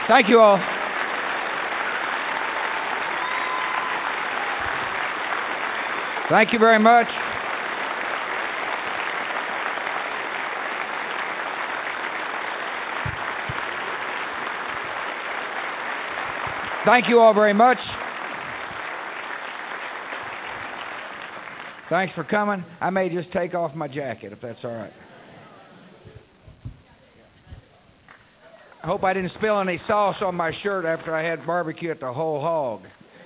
Thank you all. Thank you very much. Thank you all very much. Thanks for coming. I may just take off my jacket if that's all right. I hope I didn't spill any sauce on my shirt after I had barbecue at the Whole Hog.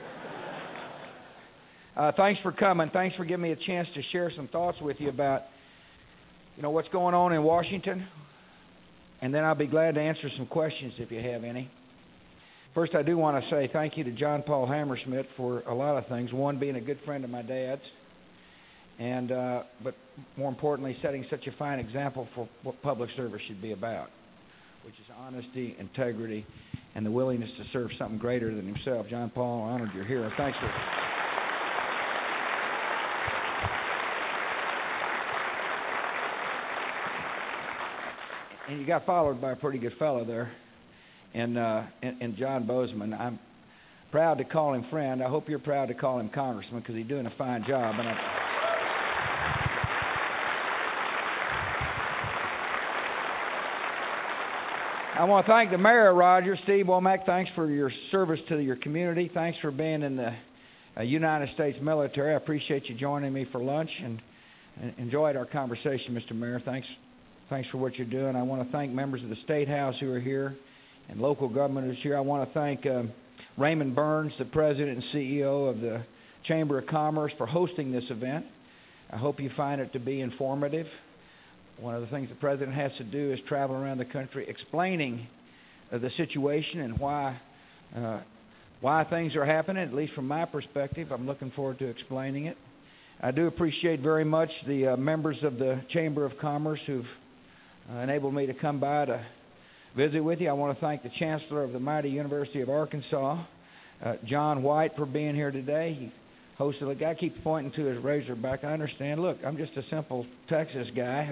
Thanks for coming. Thanks for giving me a chance to share some thoughts with you about, what's going on in Washington. And then I'll be glad to answer some questions if you have any. First, I do want to say thank you to John Paul Hammersmith for a lot of things. One, being a good friend of my dad's, and but more importantly, setting such a fine example for what public service should be about, which is honesty, integrity, and the willingness to serve something greater than himself. John Paul, honored you're here. Thanks for. And you got followed by a pretty good fellow there. And John Bozeman. I'm proud to call him friend. I hope you're proud to call him congressman because he's doing a fine job. And I want to thank the mayor of Rogers, Steve Womack. Thanks for your service to your community. Thanks for being in the United States military. I appreciate you joining me for lunch and enjoyed our conversation, Mr. Mayor. Thanks for what you're doing. I want to thank members of the State House who are here and local government who's here. I want to thank Raymond Burns, the president and CEO of the Chamber of Commerce, for hosting this event. I hope you find it to be informative. One of the things the president has to do is travel around the country explaining the situation and why things are happening, at least from my perspective. I'm looking forward to explaining it. I do appreciate very much the members of the Chamber of Commerce who've enabled me to come by to visit with you. I want to thank the Chancellor of the mighty University of Arkansas, John White, for being here today. He hosted. The guy keeps pointing to his Razorback. I understand. Look, I'm just a simple Texas guy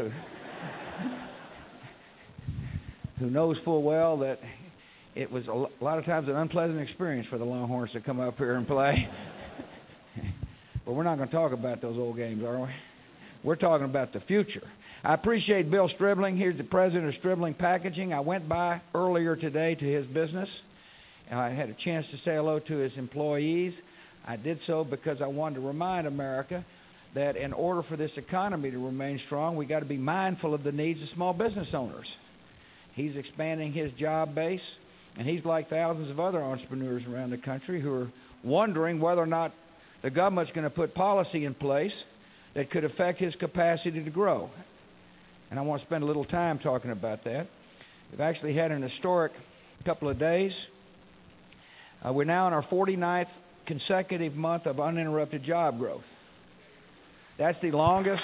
who knows full well that it was a lot of times an unpleasant experience for the Longhorns to come up here and play. But we're not going to talk about those old games, are we? We're talking about the future. I appreciate Bill Stribling. Here's the president of Stribling Packaging. I went by earlier today to his business, and I had a chance to say hello to his employees. I did so because I wanted to remind America that in order for this economy to remain strong, we got to be mindful of the needs of small business owners. He's expanding his job base, and he's like thousands of other entrepreneurs around the country who are wondering whether or not the government's going to put policy in place that could affect his capacity to grow. And I want to spend a little time talking about that. We've actually had an historic couple of days. We're now in our 49th consecutive month of uninterrupted job growth. That's the longest.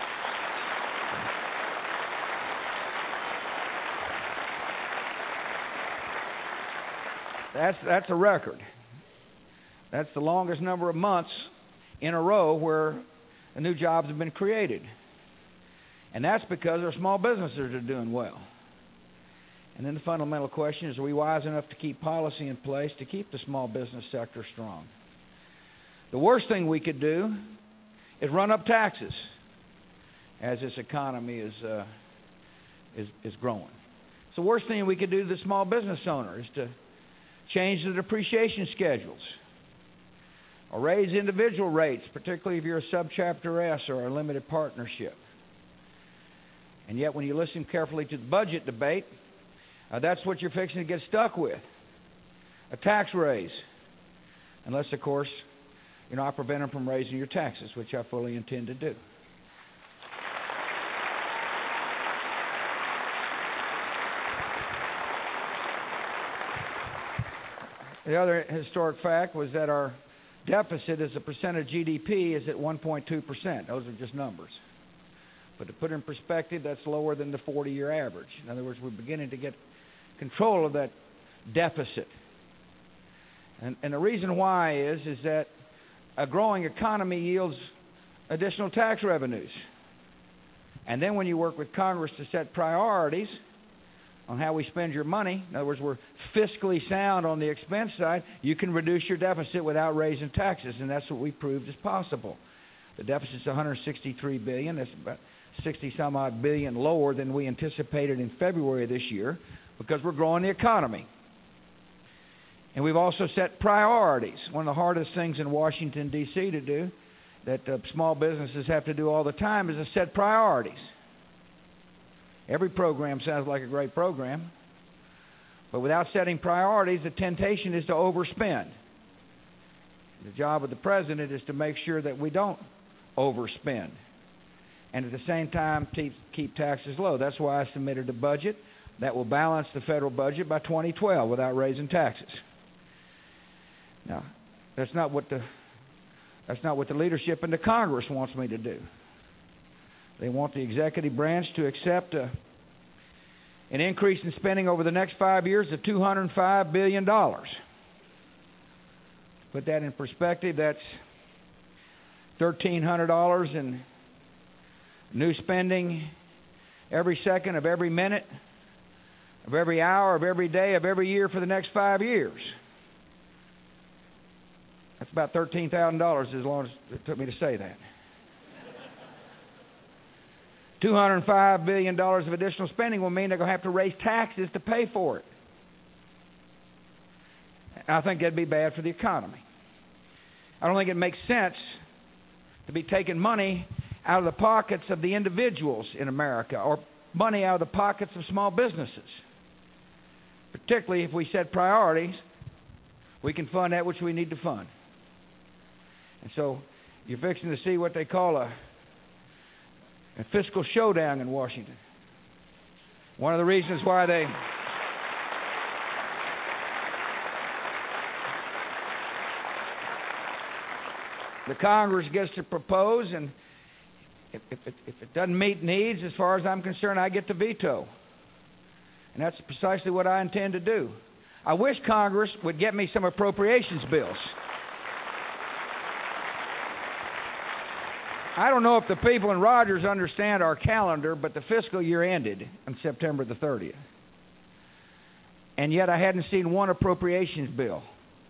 That's a record. That's the longest number of months in a row where new jobs have been created. And that's because our small businesses are doing well. And then the fundamental question is, are we wise enough to keep policy in place to keep the small business sector strong? The worst thing we could do is run up taxes as this economy is growing. So the worst thing we could do to the small business owner is to change the depreciation schedules or raise individual rates, particularly if you're a subchapter S or a limited partnership. And yet when you listen carefully to the budget debate, that's what you're fixing to get stuck with, a tax raise. Unless, of course, I prevent them from raising your taxes, which I fully intend to do. The other historic fact was that our deficit as a percent of GDP is at 1.2%. Those are just numbers. But to put it in perspective, that's lower than the 40-year average. In other words, we're beginning to get control of that deficit. And the reason why is that a growing economy yields additional tax revenues. And then when you work with Congress to set priorities, on how we spend your money, in other words, we're fiscally sound on the expense side, you can reduce your deficit without raising taxes, and that's what we proved is possible. The deficit's $163 billion. That's about 60-some-odd billion lower than we anticipated in February of this year because we're growing the economy. And we've also set priorities. One of the hardest things in Washington, D.C. to do, that small businesses have to do all the time, is to set priorities. Every program sounds like a great program, but without setting priorities, the temptation is to overspend. The job of the president is to make sure that we don't overspend, and at the same time keep taxes low. That's why I submitted a budget that will balance the federal budget by 2012 without raising taxes. Now, that's not what the leadership in the Congress wants me to do. They want the executive branch to accept an increase in spending over the next 5 years of $205 billion. To put that in perspective, that's $1,300 in new spending every second of every minute, of every hour, of every day, of every year for the next 5 years. That's about $13,000 as long as it took me to say that. $205 billion of additional spending will mean they're going to have to raise taxes to pay for it. I think that'd be bad for the economy. I don't think it makes sense to be taking money out of the pockets of the individuals in America or money out of the pockets of small businesses. Particularly if we set priorities, we can fund that which we need to fund. And so you're fixing to see what they call a fiscal showdown in Washington. One of the reasons why the Congress gets to propose, and if it doesn't meet needs, as far as I'm concerned, I get to veto. And that's precisely what I intend to do. I wish Congress would get me some appropriations bills. I don't know if the people in Rogers understand our calendar, but the fiscal year ended on September the 30th. And yet I hadn't seen one appropriations bill.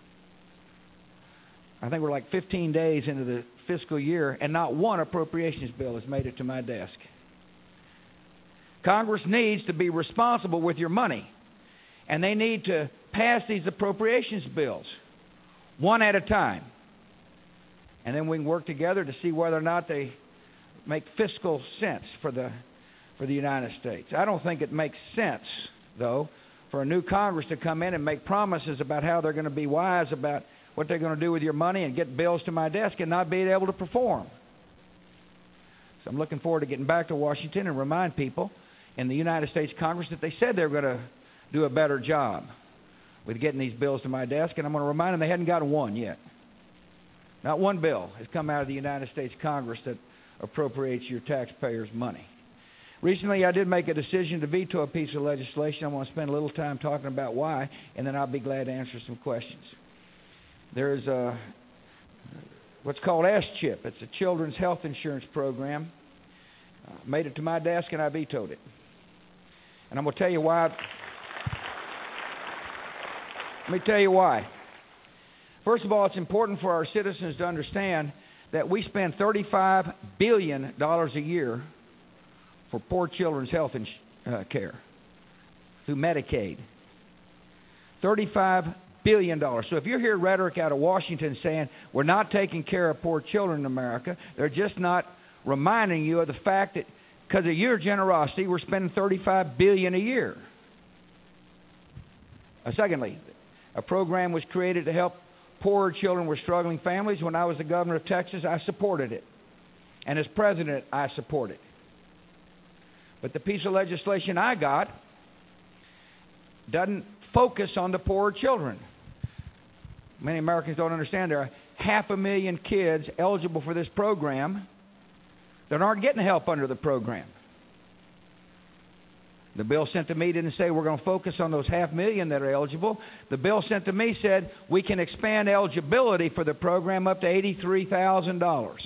I think we're like 15 days into the fiscal year, and not one appropriations bill has made it to my desk. Congress needs to be responsible with your money, and they need to pass these appropriations bills one at a time. And then we can work together to see whether or not they make fiscal sense for the United States. I don't think it makes sense, though, for a new Congress to come in and make promises about how they're going to be wise about what they're going to do with your money and get bills to my desk and not be able to perform. So I'm looking forward to getting back to Washington and remind people in the United States Congress that they said they were going to do a better job with getting these bills to my desk, and I'm going to remind them they hadn't gotten one yet. Not one bill has come out of the United States Congress that appropriates your taxpayers' money. Recently, I did make a decision to veto a piece of legislation. I want to spend a little time talking about why, and then I'll be glad to answer some questions. There's what's called S-CHIP. It's a Children's Health Insurance Program. Made it to my desk, and I vetoed it. And I'm going to tell you why. Let me tell you why. First of all, it's important for our citizens to understand that we spend $35 billion a year for poor children's health care through Medicaid. $35 billion. So if you hear rhetoric out of Washington saying we're not taking care of poor children in America, they're just not reminding you of the fact that because of your generosity, we're spending $35 billion a year. Secondly, a program was created to help poorer children with struggling families. When I was the governor of Texas, I supported it. And as president, I support it. But the piece of legislation I got doesn't focus on the poorer children. Many Americans don't understand there are 500,000 kids eligible for this program that aren't getting help under the program. The bill sent to me didn't say we're going to focus on those 500,000 that are eligible. The bill sent to me said we can expand eligibility for the program up to $83,000. Now,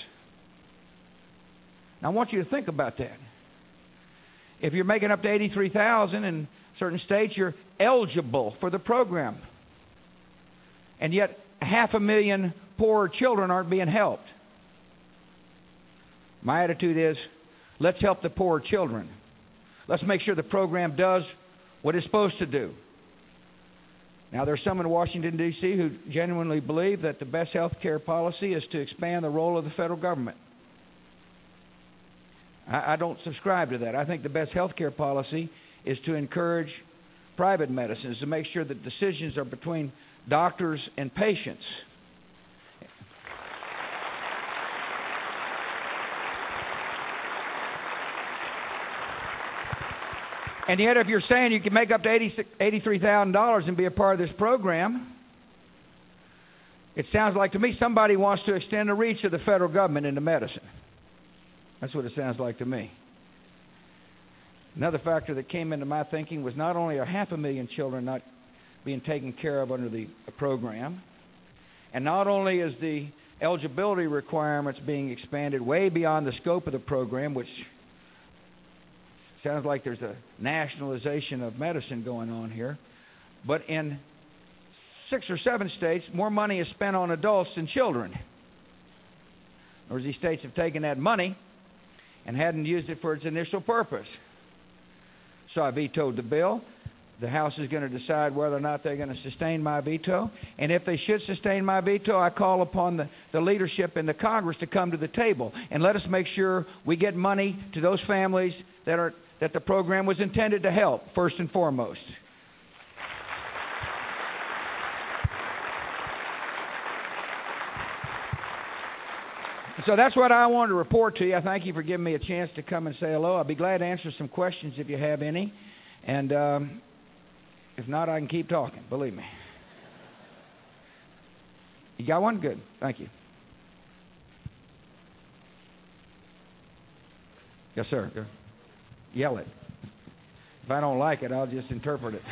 I want you to think about that. If you're making up to $83,000 and certain states, you're eligible for the program. And yet, 500,000 poor children aren't being helped. My attitude is, let's help the poor children. Let's make sure the program does what it's supposed to do. Now, there's some in Washington, D.C. who genuinely believe that the best health care policy is to expand the role of the federal government. I don't subscribe to that. I think the best health care policy is to encourage private medicines, to make sure that decisions are between doctors and patients. And yet, if you're saying you can make up to $83,000 and be a part of this program, it sounds like to me somebody wants to extend the reach of the federal government into medicine. That's what it sounds like to me. Another factor that came into my thinking was not only are 500,000 children not being taken care of under the program, and not only is the eligibility requirements being expanded way beyond the scope of the program, which sounds like there's a nationalization of medicine going on here, but in 6 or 7 states, more money is spent on adults than children. Or these states have taken that money and hadn't used it for its initial purpose. So I vetoed the bill. The House is going to decide whether or not they're going to sustain my veto. And if they should sustain my veto, I call upon the leadership in the Congress to come to the table and let us make sure we get money to those families that the program was intended to help, first and foremost. So that's what I wanted to report to you. I thank you for giving me a chance to come and say hello. I'll be glad to answer some questions if you have any. And if not, I can keep talking, believe me. You got one? Good. Thank you. Yes, sir. Yell it. If I don't like it, I'll just interpret it.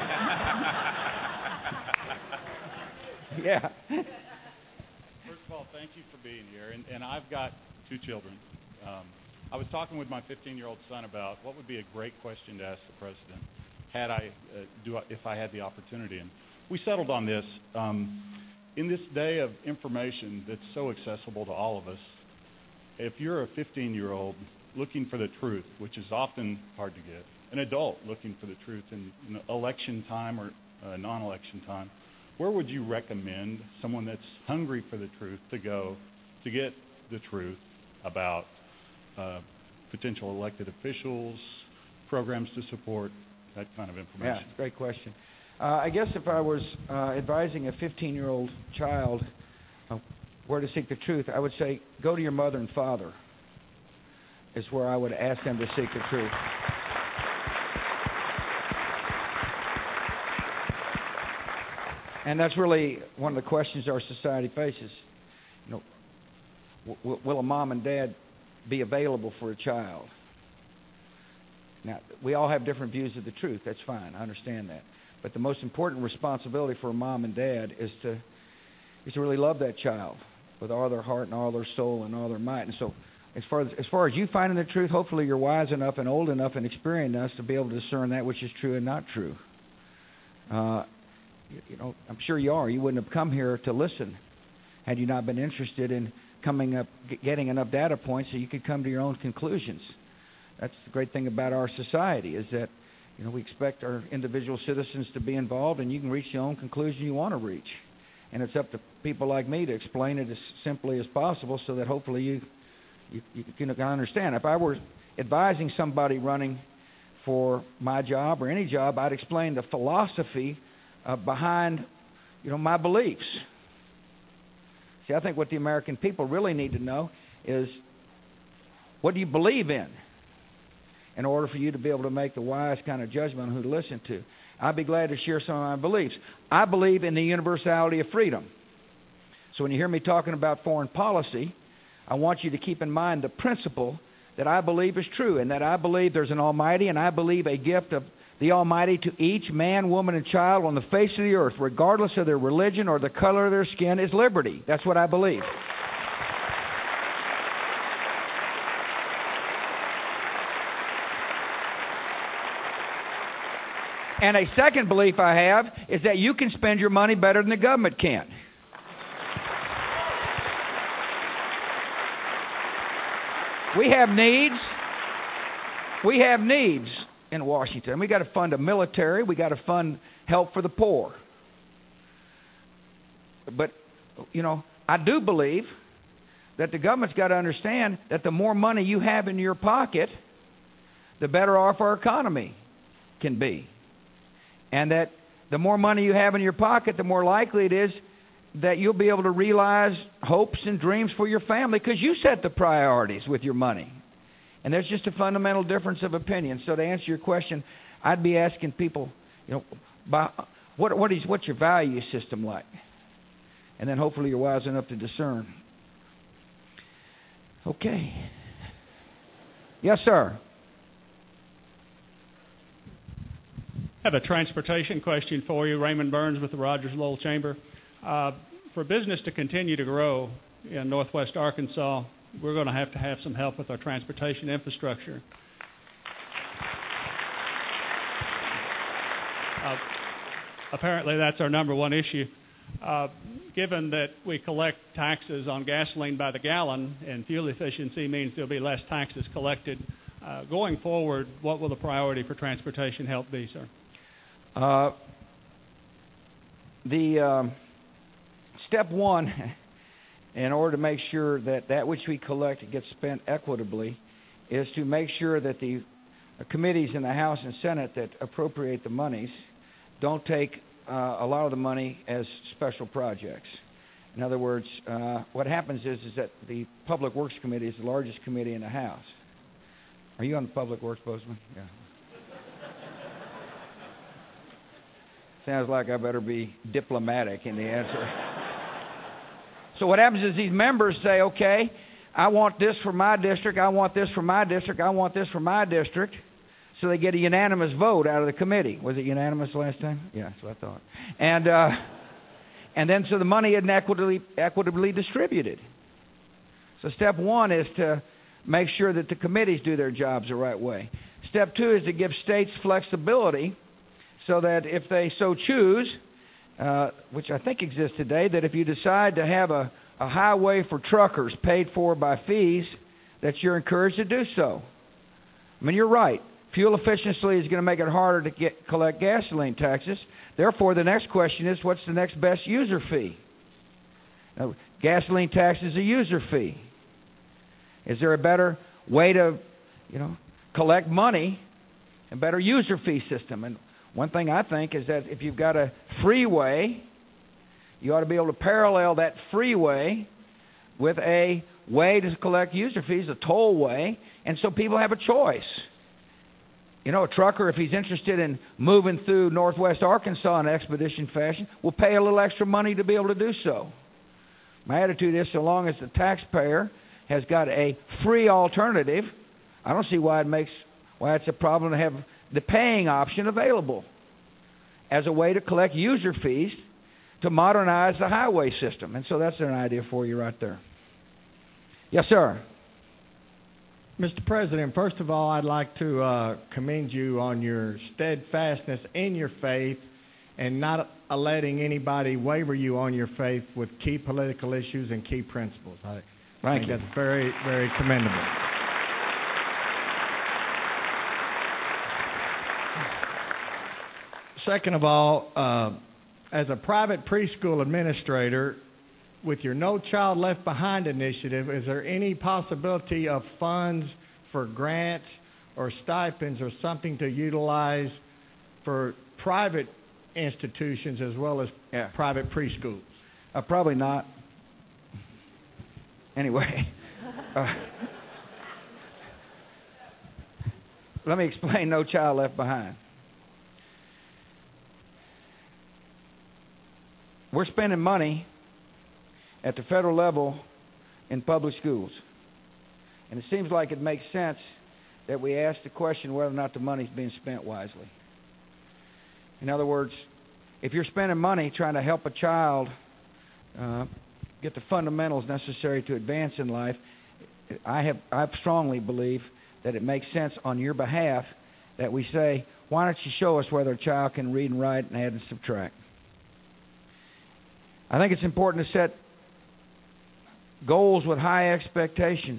Yeah. First of all, thank you for being here. And I've got 2 children. I was talking with my 15-year-old son about what would be a great question to ask the president if I had the opportunity. And we settled on this. In this day of information that's so accessible to all of us, if you're a 15-year-old looking for the truth, which is often hard to get, an adult looking for the truth in election time or non-election time, where would you recommend someone that's hungry for the truth to go to get the truth about potential elected officials, programs to support, that kind of information? Yeah, great question. I guess if I was advising a 15-year-old child where to seek the truth, I would say go to your mother and father is where I would ask them to seek the truth. And that's really one of the questions our society faces. You know, will a mom and dad be available for a child? Now, we all have different views of the truth. That's fine. I understand that. But the most important responsibility for a mom and dad is to really love that child with all their heart and all their soul and all their might. And so as far as you finding the truth, hopefully you're wise enough and old enough and experienced enough to be able to discern that which is true and not true. You know, I'm sure you are. You wouldn't have come here to listen had you not been interested in getting enough data points so you could come to your own conclusions. That's the great thing about our society is that, you know, we expect our individual citizens to be involved, and you can reach the own conclusion you want to reach. And it's up to people like me to explain it as simply as possible so that hopefully you can understand. If I were advising somebody running for my job or any job, I'd explain the philosophy behind, you know, my beliefs. See, I think what the American people really need to know is what do you believe in order for you to be able to make the wise kind of judgment on who to listen to. I'd be glad to share some of my beliefs. I believe in the universality of freedom. So when you hear me talking about foreign policy, I want you to keep in mind the principle that I believe is true, and that I believe there's an Almighty, and I believe a gift of the Almighty to each man, woman, and child on the face of the earth, regardless of their religion or the color of their skin, is liberty. That's what I believe. And a second belief I have is that you can spend your money better than the government can. We have needs. We have needs in Washington. We got to fund a military. We got to fund help for the poor. But, you know, I do believe that the government's got to understand that the more money you have in your pocket, the better off our economy can be. And that the more money you have in your pocket, the more likely it is that you'll be able to realize hopes and dreams for your family because you set the priorities with your money. And there's just a fundamental difference of opinion. So to answer your question, I'd be asking people, you know, what's your value system like? And then hopefully you're wise enough to discern. Okay. Yes, sir. I have a transportation question for you. Raymond Burns with the Rogers Lowell Chamber. For business to continue to grow in northwest Arkansas, we're going to have some help with our transportation infrastructure. Apparently that's our number one issue. Given that we collect taxes on gasoline by the gallon and fuel efficiency means there'll be less taxes collected, going forward, what will the priority for transportation help be, sir? Step one, in order to make sure that which we collect gets spent equitably, is to make sure that the committees in the House and Senate that appropriate the monies don't take a lot of the money as special projects. In other words, what happens is that the Public Works Committee is the largest committee in the House. Are you on the Public Works, Bozeman? Yeah. Sounds like I better be diplomatic in the answer. So what happens is these members say, okay, I want this for my district, I want this for my district, I want this for my district. So they get a unanimous vote out of the committee. Was it unanimous last time? Yeah, that's what I thought. And then so the money isn't equitably distributed. So step one is to make sure that the committees do their jobs the right way. Step two is to give states flexibility so that if they so choose, which I think exists today, that if you decide to have a highway for truckers paid for by fees, that you're encouraged to do so. I mean, you're right. Fuel efficiency is going to make it harder to collect gasoline taxes. Therefore, the next question is, what's the next best user fee? Now, gasoline tax is a user fee. Is there a better way to, collect money, a better user fee system? And one thing I think is that if you've got a freeway, you ought to be able to parallel that freeway with a way to collect user fees, a tollway, and so people have a choice. A trucker, if he's interested in moving through northwest Arkansas in expedition fashion, will pay a little extra money to be able to do so. My attitude is, so long as the taxpayer has got a free alternative, I don't see why it's a problem to have the paying option available as a way to collect user fees to modernize the highway system. And so that's an idea for you right there. Yes, sir. Mr. President, first of all, I'd like to commend you on your steadfastness in your faith and not letting anybody waver you on your faith with key political issues and key principles. I think that's very, very commendable. Second of all, as a private preschool administrator, with your No Child Left Behind initiative, is there any possibility of funds for grants or stipends or something to utilize for private institutions as well as private preschools? Probably not. Anyway, let me explain No Child Left Behind. We're spending money at the federal level in public schools. And it seems like it makes sense that we ask the question whether or not the money's being spent wisely. In other words, if you're spending money trying to help a child get the fundamentals necessary to advance in life, I strongly believe that it makes sense on your behalf that we say, why don't you show us whether a child can read and write and add and subtract? I think it's important to set goals with high expectations.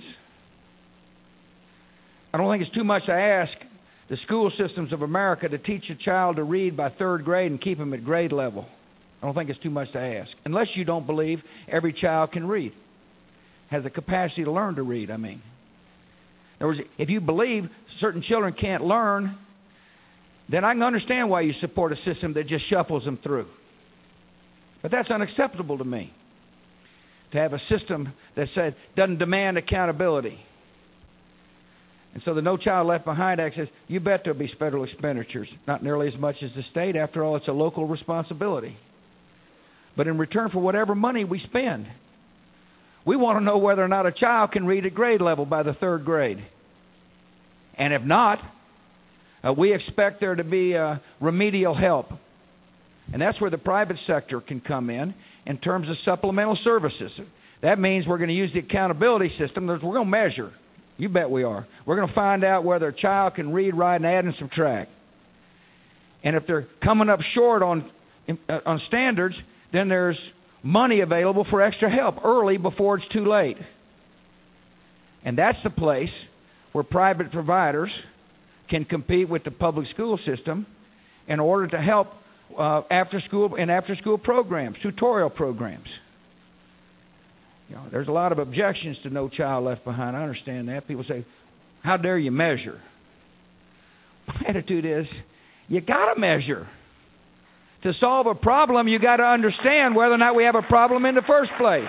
I don't think it's too much to ask the school systems of America to teach a child to read by third grade and keep them at grade level. I don't think it's too much to ask. Unless you don't believe every child can read, has the capacity to learn to read, I mean. In other words, if you believe certain children can't learn, then I can understand why you support a system that just shuffles them through. But that's unacceptable to me, to have a system that doesn't demand accountability. And so the No Child Left Behind Act says, you bet there'll be federal expenditures, not nearly as much as the state. After all, it's a local responsibility. But in return for whatever money we spend, we want to know whether or not a child can read at grade level by the third grade. And if not, we expect there to be remedial help. And that's where the private sector can come in terms of supplemental services. That means we're going to use the accountability system. We're going to measure. You bet we are. We're going to find out whether a child can read, write, and add and subtract. And if they're coming up short on standards, then there's money available for extra help early before it's too late. And that's the place where private providers can compete with the public school system in order to help after school programs, tutorial programs. There's a lot of objections to No Child Left Behind. I understand that. People say, how dare you measure? My attitude is, you got to measure. To solve a problem, you got to understand whether or not we have a problem in the first place.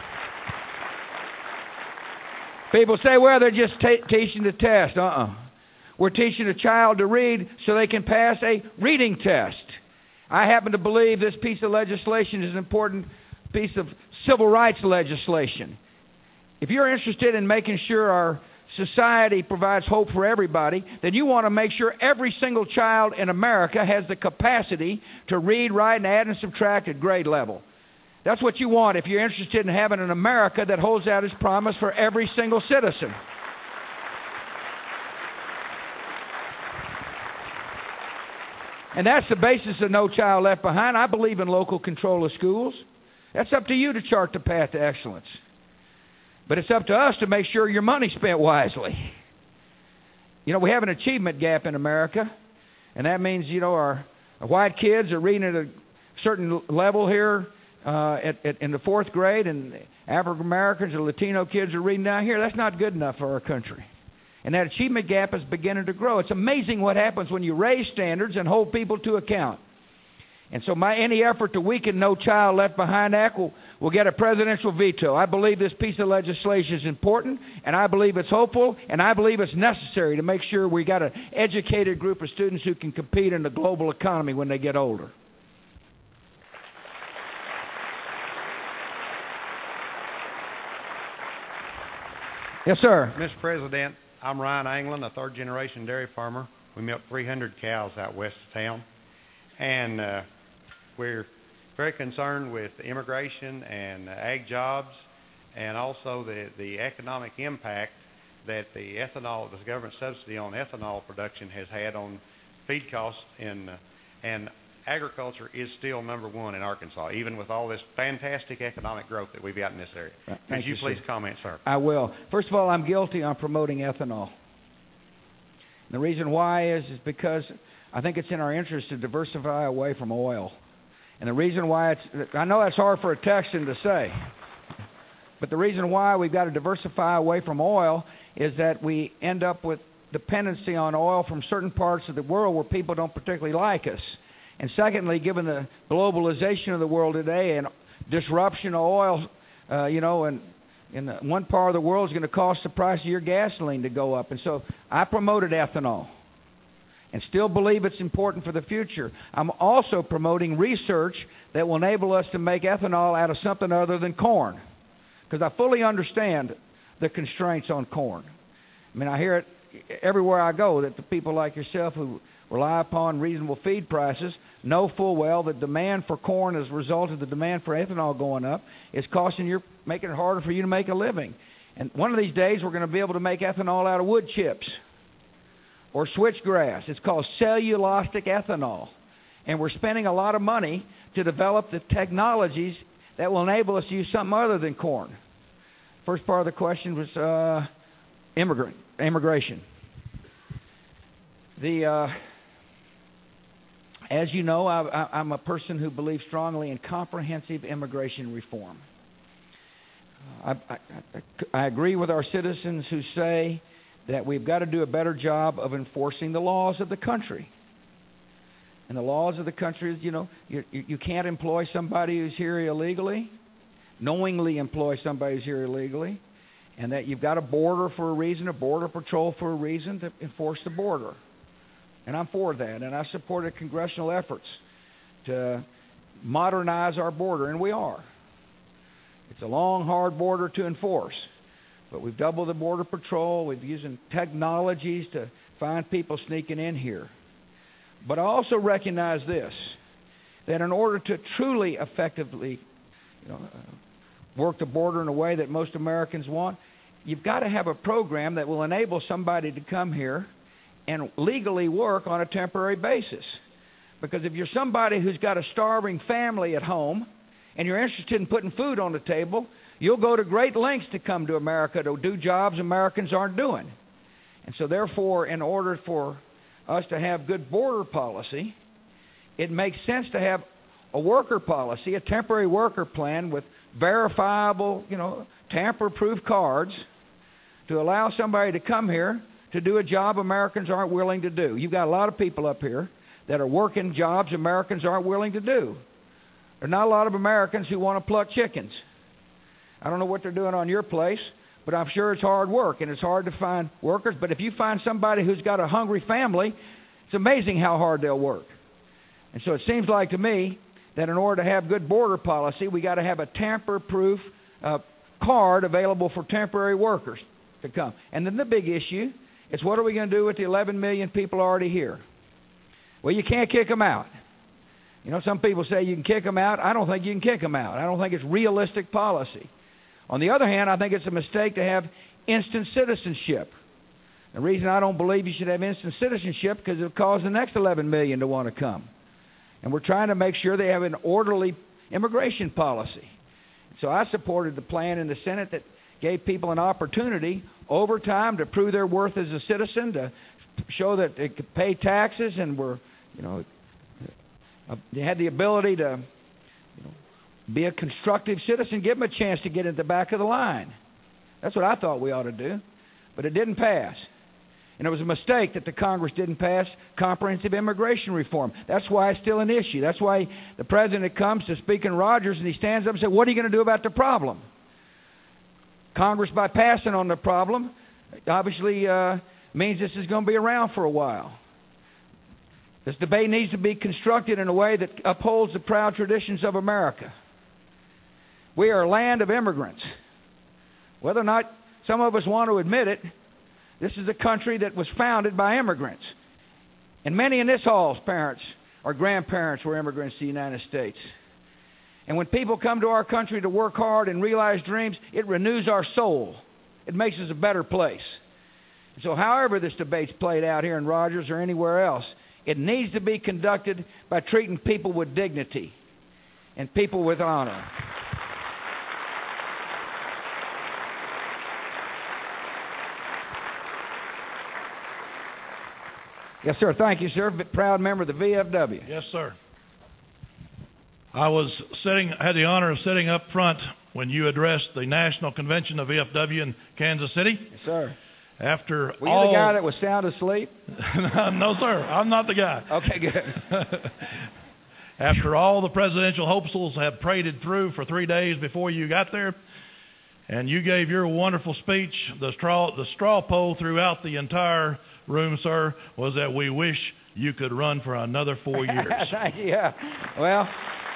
People say, well, they're just teaching the test. We're teaching a child to read so they can pass a reading test. I happen to believe this piece of legislation is an important piece of civil rights legislation. If you're interested in making sure our society provides hope for everybody, then you want to make sure every single child in America has the capacity to read, write, and add and subtract at grade level. That's what you want if you're interested in having an America that holds out its promise for every single citizen. And that's the basis of No Child Left Behind. I believe in local control of schools. That's up to you to chart the path to excellence. But it's up to us to make sure your money's spent wisely. We have an achievement gap in America, and that means, our white kids are reading at a certain level here in the fourth grade, and African Americans or Latino kids are reading down here. That's not good enough for our country. And that achievement gap is beginning to grow. It's amazing what happens when you raise standards and hold people to account. And so any effort to weaken No Child Left Behind Act will get a presidential veto. I believe this piece of legislation is important, and I believe it's hopeful, and I believe it's necessary to make sure we got an educated group of students who can compete in the global economy when they get older. Yes, sir. Mr. President, I'm Ryan Anglin, a third-generation dairy farmer. We milk 300 cows out west of town. And we're very concerned with immigration and ag jobs, and also the economic impact that the government subsidy on ethanol production has had on feed costs. And agriculture is still number one in Arkansas, even with all this fantastic economic growth that we've got in this area. Could you please comment, sir? I will. First of all, I'm guilty on promoting ethanol. And the reason why is because I think it's in our interest to diversify away from oil. And the reason why I know that's hard for a Texan to say, but the reason why we've got to diversify away from oil is that we end up with dependency on oil from certain parts of the world where people don't particularly like us. And secondly, given the globalization of the world today and disruption of oil, and in one part of the world is going to cost the price of your gasoline to go up. And so I promoted ethanol and still believe it's important for the future. I'm also promoting research that will enable us to make ethanol out of something other than corn, because I fully understand the constraints on corn. I mean, I hear it everywhere I go that the people like yourself who rely upon reasonable feed prices know full well that demand for corn as a result of the demand for ethanol going up is making it harder for you to make a living. And one of these days we're going to be able to make ethanol out of wood chips. or switchgrass. It's called cellulosic ethanol. And we're spending a lot of money to develop the technologies that will enable us to use something other than corn. First part of the question was immigration. As you know, I'm a person who believes strongly in comprehensive immigration reform. I agree with our citizens who say that we've got to do a better job of enforcing the laws of the country. And the laws of the country is, you can't employ somebody who's here illegally, knowingly employ somebody who's here illegally, and that you've got a border for a reason, a border patrol for a reason to enforce the border. And I'm for that, and I supported congressional efforts to modernize our border, and we are. It's a long, hard border to enforce, but we've doubled the border patrol. We're using technologies to find people sneaking in here. But I also recognize this, that in order to truly effectively work the border in a way that most Americans want, you've got to have a program that will enable somebody to come here and legally work on a temporary basis. Because if you're somebody who's got a starving family at home and you're interested in putting food on the table, you'll go to great lengths to come to America to do jobs Americans aren't doing. And so therefore, in order for us to have good border policy, it makes sense to have a worker policy, a temporary worker plan with verifiable, tamper-proof cards to allow somebody to come here to do a job Americans aren't willing to do. You've got a lot of people up here that are working jobs Americans aren't willing to do. There are not a lot of Americans who want to pluck chickens. I don't know what they're doing on your place, but I'm sure it's hard work, and it's hard to find workers. But if you find somebody who's got a hungry family, it's amazing how hard they'll work. And so it seems like to me that in order to have good border policy, we got to have a tamper-proof card available for temporary workers to come. And then the big issue is, what are we going to do with the 11 million people already here? Well, you can't kick them out. Some people say you can kick them out. I don't think you can kick them out. I don't think it's realistic policy. On the other hand, I think it's a mistake to have instant citizenship. The reason I don't believe you should have instant citizenship because it'll cause the next 11 million to want to come. And we're trying to make sure they have an orderly immigration policy. So I supported the plan in the Senate that gave people an opportunity over time to prove their worth as a citizen, to show that they could pay taxes and were, they had the ability to be a constructive citizen, give them a chance to get at the back of the line. That's what I thought we ought to do. But it didn't pass. And it was a mistake that the Congress didn't pass comprehensive immigration reform. That's why it's still an issue. That's why the President comes to Speaker Rogers and he stands up and says, what are you going to do about the problem? Congress, by passing on the problem, obviously means this is going to be around for a while. This debate needs to be constructed in a way that upholds the proud traditions of America. We are a land of immigrants. Whether or not some of us want to admit it, this is a country that was founded by immigrants. And many in this hall's parents or grandparents were immigrants to the United States. And when people come to our country to work hard and realize dreams, it renews our soul. It makes us a better place. So however this debate's played out here in Rogers or anywhere else, it needs to be conducted by treating people with dignity and people with honor. Yes, sir. Thank you, sir. Proud member of the VFW. Yes, sir. I had the honor of sitting up front when you addressed the National Convention of VFW in Kansas City. Yes, sir. Were you the guy that was sound asleep? No, sir. I'm not the guy. Okay, good. After all the presidential hopefuls had paraded through for 3 days before you got there, and you gave your wonderful speech, the straw poll throughout the entire room, sir, was that we wish you could run for another 4 years. Thank you. Yeah. Well,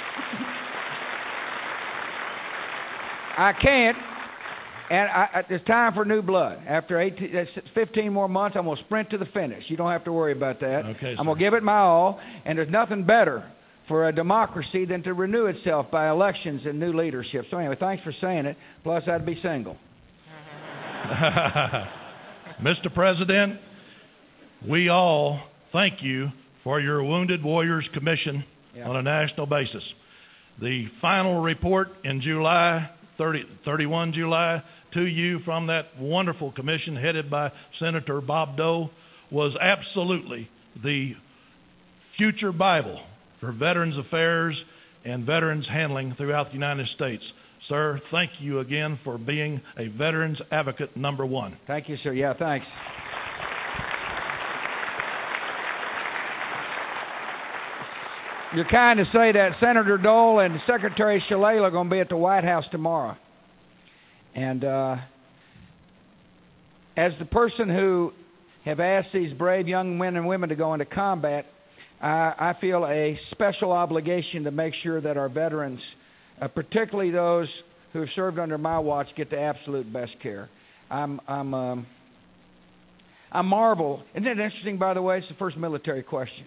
I can't. And it's time for new blood. After 15 more months, I'm going to sprint to the finish. You don't have to worry about that. Okay, I'm going to give it my all, and there's nothing better for a democracy than to renew itself by elections and new leadership. So anyway, thanks for saying it. Plus, I'd be single. Mr. President, we all thank you for your Wounded Warriors Commission on a national basis. The final report in July, 31 July, to you from that wonderful commission headed by Senator Bob Dole was absolutely the future Bible for Veterans Affairs and veterans handling throughout the United States. Sir, thank you again for being a Veterans Advocate #1. Thank you, sir. Yeah, thanks. You're kind to say that. Senator Dole and Secretary Shalala are going to be at the White House tomorrow. And as the person who have asked these brave young men and women to go into combat, I feel a special obligation to make sure that our veterans, particularly those who have served under my watch, get the absolute best care. I marvel. Isn't it interesting, by the way? It's the first military question.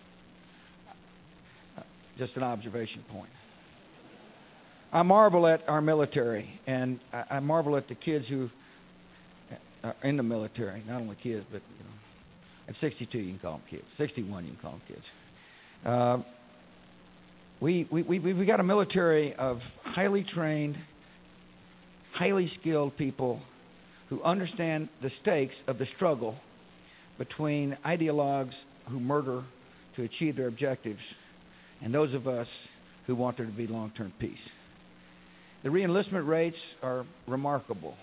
Just an observation point. I marvel at our military, and I marvel at the kids who are in the military. Not only kids, but at 62 you can call them kids. 61 you can call them kids. We got a military of highly trained, highly skilled people who understand the stakes of the struggle between ideologues who murder to achieve their objectives and those of us who want there to be long-term peace. The reenlistment rates are remarkable.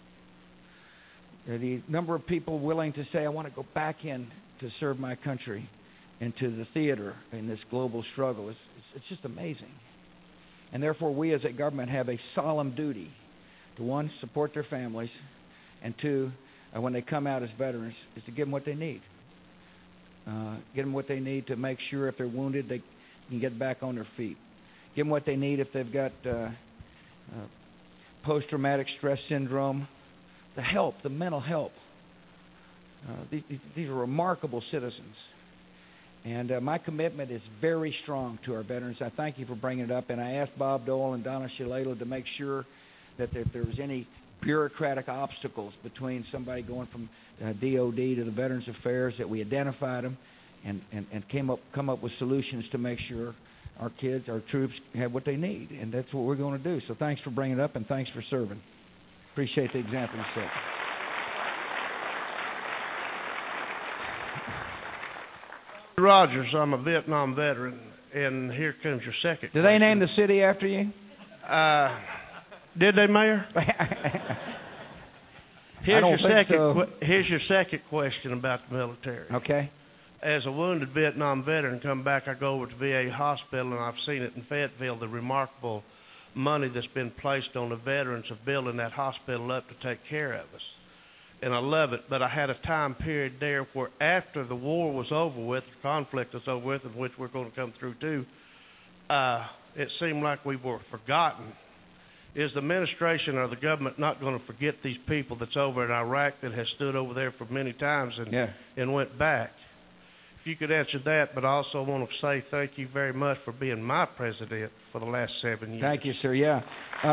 The number of people willing to say, I want to go back in to serve my country into the theater in this global struggle, it's just amazing. And therefore, we as a government have a solemn duty to, one, support their families, and two, when they come out as veterans, is to give them what they need. Give them what they need to make sure if they're wounded, they can get back on their feet. Give them what they need if they've got post-traumatic stress syndrome, the help, the mental help. These are remarkable citizens. And my commitment is very strong to our veterans. I thank you for bringing it up. And I asked Bob Dole and Donna Shalala to make sure that if there was any bureaucratic obstacles between somebody going from DOD to the Veterans Affairs, that we identified them and come up with solutions to make sure our kids, our troops, have what they need. And that's what we're going to do. So thanks for bringing it up, and thanks for serving. Appreciate the example you set. Rogers, I'm a Vietnam veteran, and here comes your second Did question. they name the city after you? Did they, Mayor? Here's your second question about the military. Okay. As a wounded Vietnam veteran, come back, I go over to VA hospital, and I've seen it in Fayetteville, the remarkable money that's been placed on the veterans of building that hospital up to take care of us. And I love it, but I had a time period there where after the war was over with, the conflict was over with, in which we're going to come through too, it seemed like we were forgotten. Is the administration or the government not going to forget these people that's over in Iraq that has stood over there for many times and went back? If you could answer that, but I also want to say thank you very much for being my president for the last 7 years. Thank you, sir. Yeah.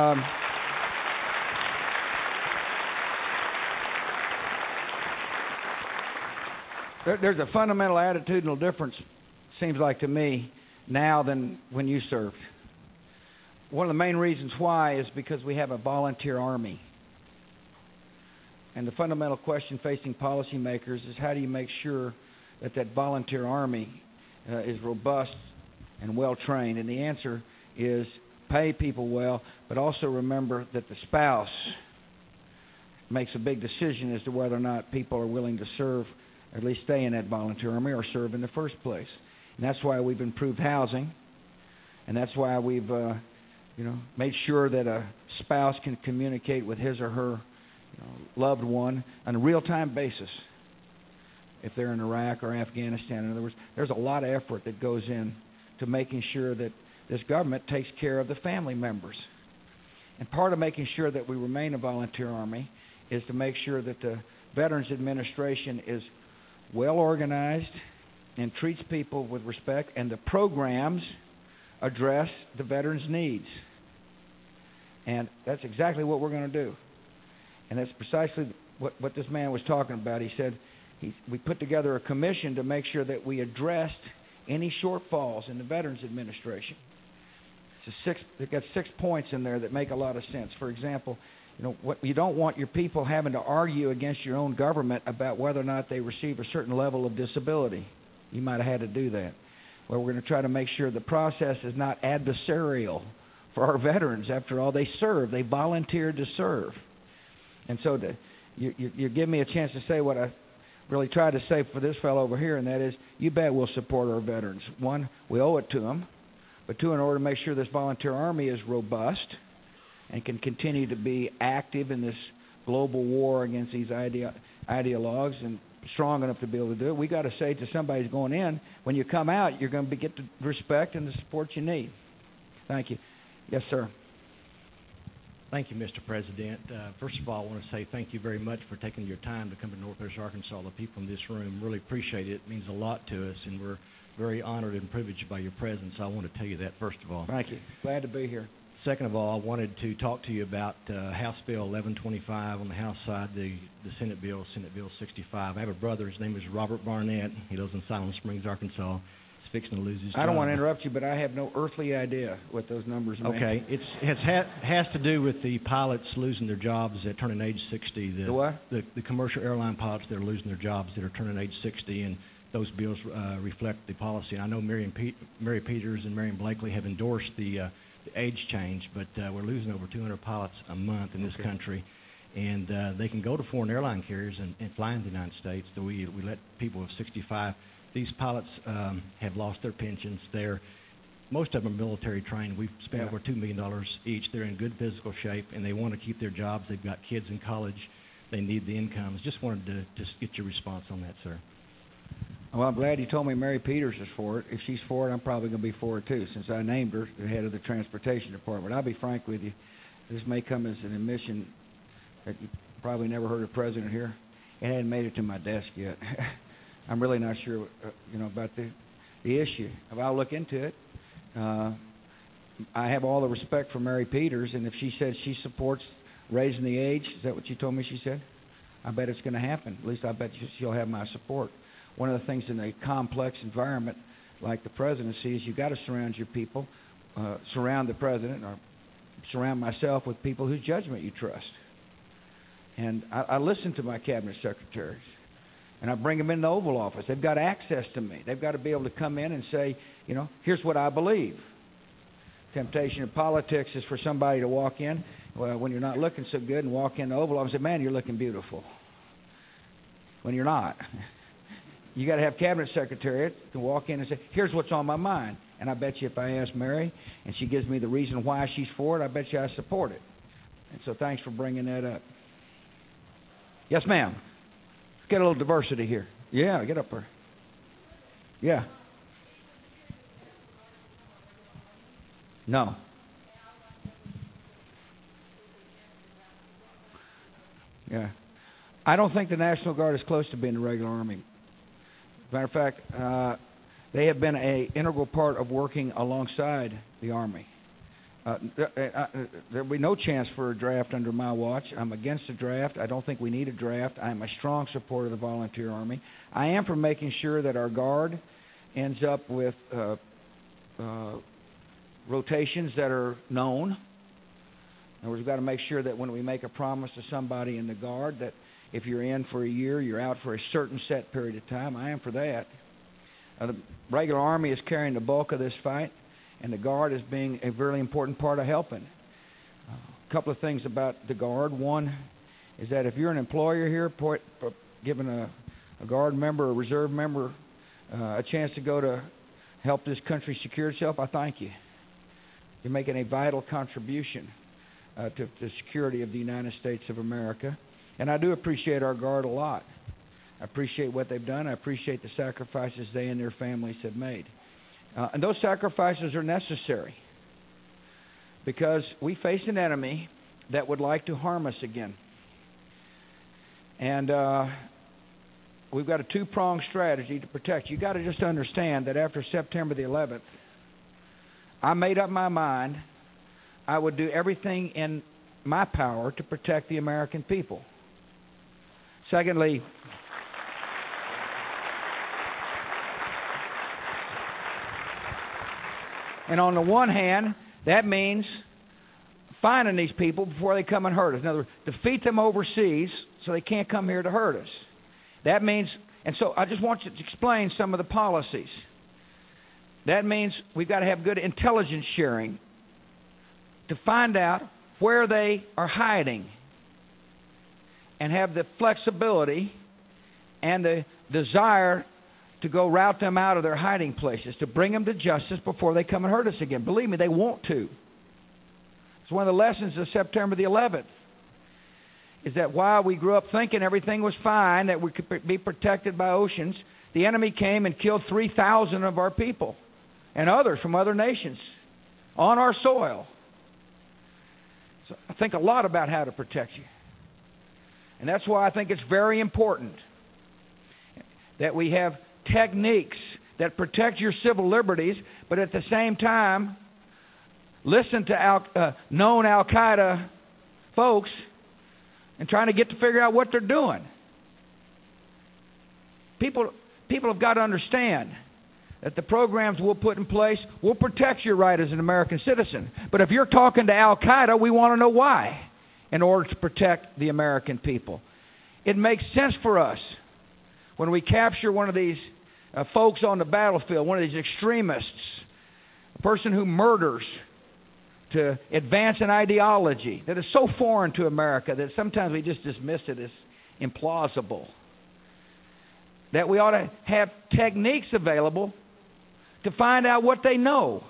There's a fundamental attitudinal difference, seems like to me, now than when you served. One of the main reasons why is because we have a volunteer army. And the fundamental question facing policymakers is how do you make sure that volunteer army is robust and well-trained? And the answer is pay people well, but also remember that the spouse makes a big decision as to whether or not people are willing to serve, or at least stay in that volunteer army or serve in the first place. And that's why we've improved housing, and that's why we've made sure that a spouse can communicate with his or her loved one on a real-time basis if they're in Iraq or Afghanistan. In other words, there's a lot of effort that goes in to making sure that this government takes care of the family members. And part of making sure that we remain a volunteer army is to make sure that the Veterans Administration is well organized and treats people with respect, and the programs address the veterans' needs. And that's exactly what we're going to do. And that's precisely what this man was talking about. He said, we put together a commission to make sure that we addressed any shortfalls in the Veterans Administration. It got 6 points in there that make a lot of sense. For example, you don't want your people having to argue against your own government about whether or not they receive a certain level of disability. You might have had to do that. Well, we're going to try to make sure the process is not adversarial for our veterans. After all, they serve. They volunteered to serve. And so you give me a chance to say what I really tried to say for this fellow over here, and that is, you bet we'll support our veterans. One, we owe it to them. But two, in order to make sure this volunteer army is robust and can continue to be active in this global war against these ideologues and strong enough to be able to do it, we got to say to somebody who's going in, when you come out, you're going to get the respect and the support you need. Thank you. Yes, sir. Thank you, Mr. President. First of all, I want to say thank you very much for taking your time to come to Northwest Arkansas. The people in this room really appreciate it. It means a lot to us, and we're very honored and privileged by your presence. I want to tell you that, first of all. Thank you. Glad to be here. Second of all, I wanted to talk to you about House Bill 1125 on the House side, the Senate Bill 65. I have a brother. His name is Robert Barnett. He lives in Silent Springs, Arkansas. He's fixing to lose his job. I don't want to interrupt you, but I have no earthly idea what those numbers mean. Okay. It has to do with the pilots losing their jobs at turning age 60. The what? The commercial airline pilots that are losing their jobs that are turning age 60, and those bills reflect the policy. And I know Mary Peters and Marion Blakely have endorsed the age change, but we're losing over 200 pilots a month in this country, and they can go to foreign airline carriers and fly in the United States. So we let people of 65. These pilots have lost their pensions. Most of them are military trained. We've spent over $2 million each. They're in good physical shape, and they want to keep their jobs. They've got kids in college. They need the incomes. Just wanted to just get your response on that, sir. Well, I'm glad you told me Mary Peters is for it. If she's for it, I'm probably going to be for it too, since I named her the head of the transportation department. I'll be frank with you. This may come as an admission that you probably never heard of President here. It hadn't made it to my desk yet. I'm really not sure, about the issue. I'll look into it. I have all the respect for Mary Peters, and if she says she supports raising the age, is that what you told me she said? I bet it's going to happen. At least I bet she'll have my support. One of the things in a complex environment like the presidency is you've got to surround your people, surround the president, or surround myself with people whose judgment you trust. And I listen to my cabinet secretaries, and I bring them in the Oval Office. They've got access to me. They've got to be able to come in and say, here's what I believe. Temptation in politics is for somebody to walk in when you're not looking so good and walk in the Oval Office and say, man, you're looking beautiful. When you're not. You got to have cabinet secretariat to walk in and say, here's what's on my mind. And I bet you if I ask Mary and she gives me the reason why she's for it, I bet you I support it. And so thanks for bringing that up. Yes, ma'am. Let's get a little diversity here. Yeah, get up there. Yeah. No. Yeah. I don't think the National Guard is close to being the regular Army. Matter of fact, they have been an integral part of working alongside the Army. There will be no chance for a draft under my watch. I'm against a draft. I don't think we need a draft. I'm a strong supporter of the volunteer Army. I am for making sure that our Guard ends up with rotations that are known. In other words, we've got to make sure that when we make a promise to somebody in the Guard that if you're in for a year, you're out for a certain set period of time. I am for that. The regular Army is carrying the bulk of this fight, and the Guard is being a very important part of helping. A couple of things about the Guard. One is that if you're an employer here, giving a Guard member, a reserve member, a chance to go to help this country secure itself, I thank you. You're making a vital contribution to the security of the United States of America. And I do appreciate our Guard a lot. I appreciate what they've done. I appreciate the sacrifices they and their families have made. And those sacrifices are necessary because we face an enemy that would like to harm us again. And we've got a two-pronged strategy to protect. You've got to just understand that after September the 11th, I made up my mind I would do everything in my power to protect the American people. Secondly, And on the one hand, that means finding these people before they come and hurt us. In other words, defeat them overseas so they can't come here to hurt us. That means, and so I just want you to explain some of the policies. That means we've got to have good intelligence sharing to find out where they are hiding and have the flexibility and the desire to go rout them out of their hiding places, to bring them to justice before they come and hurt us again. Believe me, they want to. It's one of the lessons of September the 11th, is that while we grew up thinking everything was fine, that we could be protected by oceans, the enemy came and killed 3,000 of our people and others from other nations on our soil. So I think a lot about how to protect you. And that's why I think it's very important that we have techniques that protect your civil liberties, but at the same time, listen to known Al-Qaeda folks and trying to figure out what they're doing. People have got to understand that the programs we'll put in place will protect your right as an American citizen. But if you're talking to Al-Qaeda, we want to know why in order to protect the American people. It makes sense for us when we capture one of these folks on the battlefield, one of these extremists, a person who murders to advance an ideology that is so foreign to America that sometimes we just dismiss it as implausible. That we ought to have techniques available to find out what they know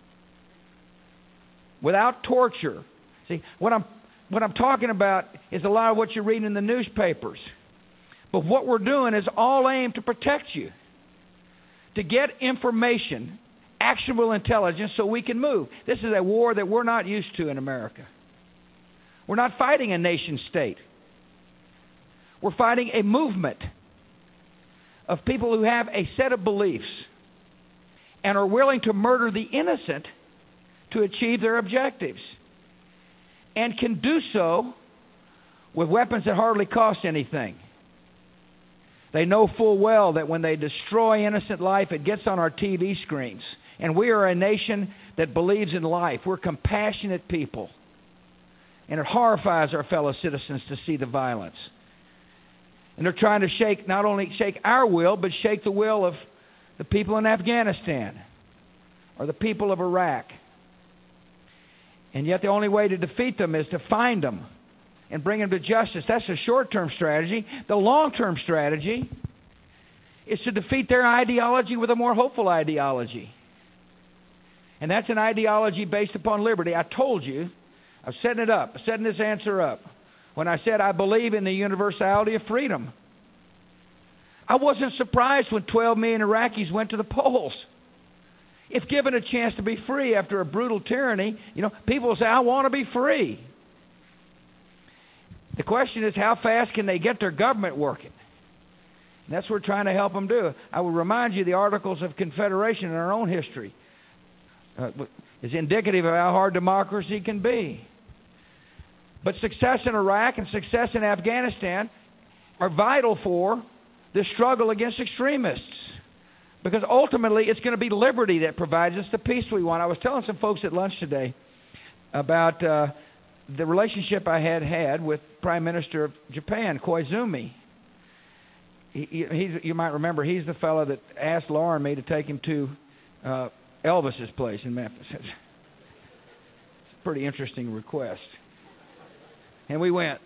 without torture. See, what I'm talking about is a lot of what you're reading in the newspapers. But what we're doing is all aimed to protect you, to get information, actionable intelligence, so we can move. This is a war that we're not used to in America. We're not fighting a nation state. We're fighting a movement of people who have a set of beliefs and are willing to murder the innocent to achieve their objectives, and can do so with weapons that hardly cost anything. They know full well that when they destroy innocent life, it gets on our TV screens. And we are a nation that believes in life. We're compassionate people. And it horrifies our fellow citizens to see the violence. And they're trying to not only shake our will, but shake the will of the people in Afghanistan or the people of Iraq. And yet the only way to defeat them is to find them and bring them to justice. That's a short-term strategy. The long-term strategy is to defeat their ideology with a more hopeful ideology. And that's an ideology based upon liberty. I told you, I'm setting it up, setting this answer up, when I said I believe in the universality of freedom. I wasn't surprised when 12 million Iraqis went to the polls. If given a chance to be free after a brutal tyranny, people will say, I want to be free. The question is, how fast can they get their government working? And that's what we're trying to help them do. I will remind you the Articles of Confederation in our own history is indicative of how hard democracy can be. But success in Iraq and success in Afghanistan are vital for the struggle against extremists. Because ultimately, it's going to be liberty that provides us the peace we want. I was telling some folks at lunch today about the relationship I had with Prime Minister of Japan, Koizumi. You might remember, he's the fellow that asked Laura and me to take him to Elvis's place in Memphis. It's a pretty interesting request. And we went.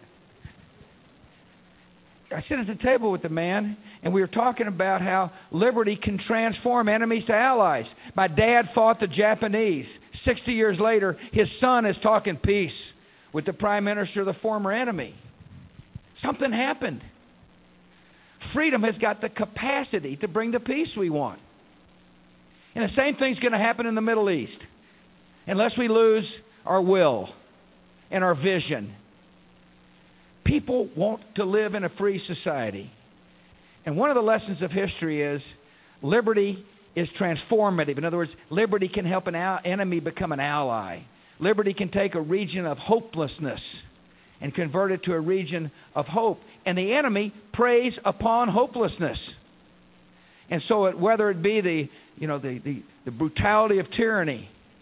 I sat at the table with the man, and we were talking about how liberty can transform enemies to allies. My dad fought the Japanese. 60 years later, his son is talking peace with the prime minister of the former enemy. Something happened. Freedom has got the capacity to bring the peace we want. And the same thing's going to happen in the Middle East, unless we lose our will and our vision. People want to live in a free society. And one of the lessons of history is liberty is transformative. In other words, liberty can help an enemy become an ally. Liberty can take a region of hopelessness and convert it to a region of hope. And the enemy preys upon hopelessness. And so whether it be the brutality of tyranny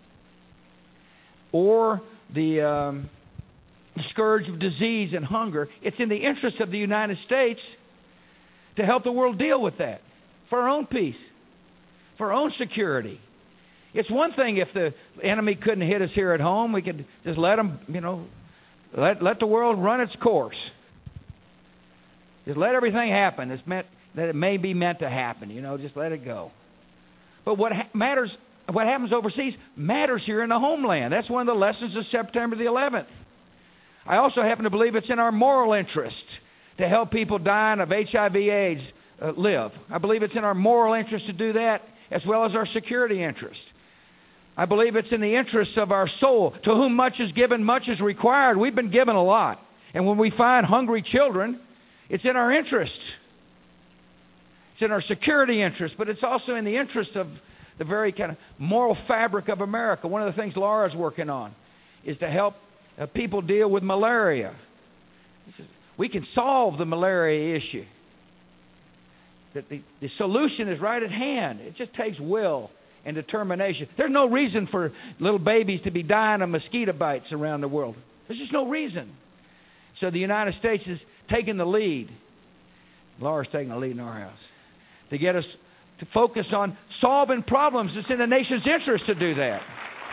or the scourge of disease and hunger. It's in the interest of the United States to help the world deal with that, for our own peace, for our own security. It's one thing if the enemy couldn't hit us here at home. We could just let them, let the world run its course. Just let everything happen. It's meant that it may be meant to happen. Just let it go. But what happens overseas matters here in the homeland. That's one of the lessons of September the 11th. I also happen to believe it's in our moral interest to help people dying of HIV/AIDS live. I believe it's in our moral interest to do that, as well as our security interest. I believe it's in the interest of our soul. To whom much is given, much is required. We've been given a lot. And when we find hungry children, it's in our interest. It's in our security interest, but it's also in the interest of the very kind of moral fabric of America. One of the things Laura's working on is to help people deal with malaria. We can solve the malaria issue. That the solution is right at hand. It just takes will and determination. There's no reason for little babies to be dying of mosquito bites around the world. There's just no reason. So the United States is taking the lead. Laura's taking the lead in our house to get us to focus on solving problems. It's in the nation's interest to do that.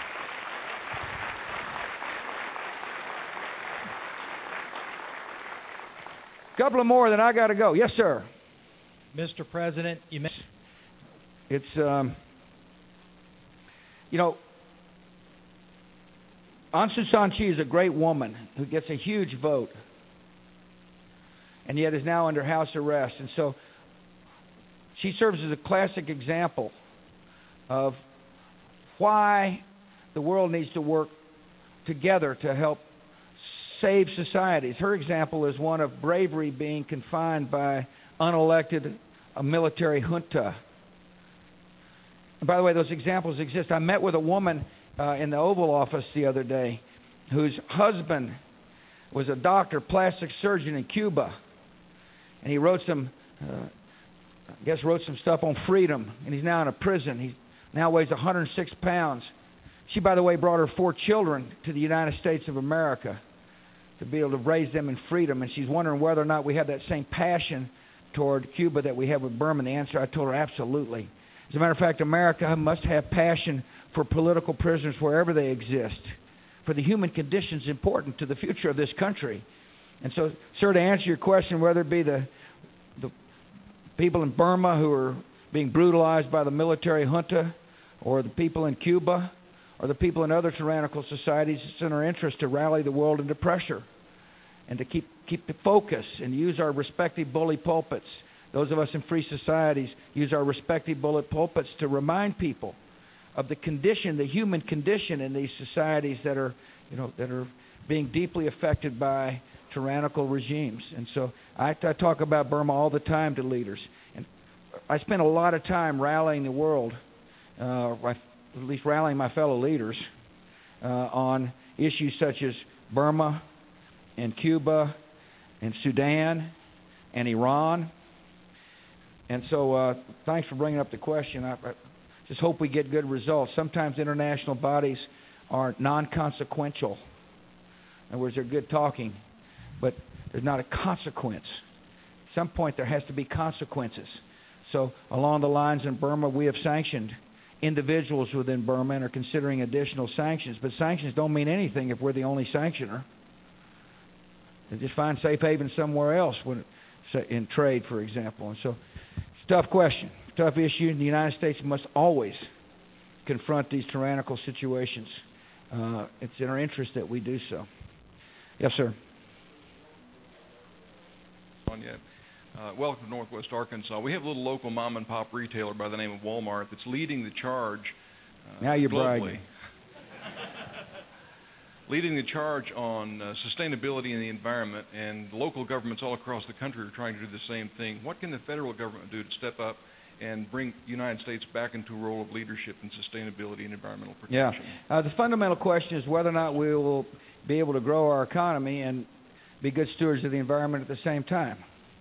Couple of more, then I got to go. Yes, sir. Mr. President, you mentioned... It's, Aung San Suu Kyi is a great woman who gets a huge vote, and yet is now under house arrest. And so she serves as a classic example of why the world needs to work together to help save societies. Her example is one of bravery being confined by unelected military junta. And by the way, those examples exist. I met with a woman in the Oval Office the other day whose husband was a doctor, plastic surgeon in Cuba. And he wrote some stuff on freedom. And he's now in a prison. He now weighs 106 pounds. She, by the way, brought her 4 children to the United States of America to be able to raise them in freedom. And she's wondering whether or not we have that same passion toward Cuba that we have with Burma. And the answer, I told her, absolutely. As a matter of fact, America must have passion for political prisoners wherever they exist. For the human condition is important to the future of this country. And so, sir, to answer your question, whether it be the people in Burma who are being brutalized by the military junta, or the people in Cuba, or the people in other tyrannical societies, it's in our interest to rally the world into pressure and to keep the focus and use our respective bully pulpits. Those of us in free societies use our respective bully pulpits to remind people of the condition, the human condition in these societies that are being deeply affected by tyrannical regimes. And so I talk about Burma all the time to leaders. And I spend a lot of time rallying the world, at least rallying my fellow leaders, on issues such as Burma and Cuba and Sudan and Iran. And so thanks for bringing up the question. I just hope we get good results. Sometimes international bodies are non-consequential. In other words, they're good talking, but there's not a consequence. At some point there has to be consequences. So along the lines in Burma, we have sanctioned individuals within Burma and are considering additional sanctions. But sanctions don't mean anything if we're the only sanctioner. They just find safe haven somewhere else in trade, for example. And so it's a tough question, tough issue. And the United States must always confront these tyrannical situations. It's in our interest that we do so. Yes, sir. Welcome to Northwest Arkansas. We have a little local mom-and-pop retailer by the name of Walmart that's leading the charge now you're globally. bragging. Leading the charge on sustainability in the environment, and local governments all across the country are trying to do the same thing. What can the federal government do to step up and bring the United States back into a role of leadership in sustainability and environmental protection? Yeah. The fundamental question is whether or not we will be able to grow our economy and be good stewards of the environment at the same time.